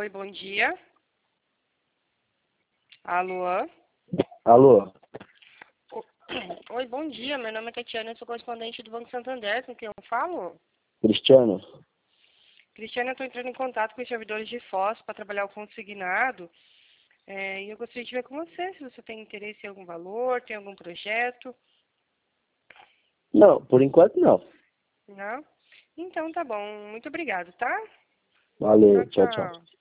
Oi, bom dia. Alô? Alô? Oi, bom dia. Meu nome é Tatiana, eu sou correspondente do Banco Santander, com quem eu falo? Cristiano? Cristiana, eu estou entrando em contato com os servidores de Foz para trabalhar o consignado. E eu gostaria de ver com você se você tem interesse em algum valor, tem algum projeto. Não, por enquanto não. Não? Então tá bom. Muito obrigado, tá? Valeu, Tchau, tchau, tchau. tchau.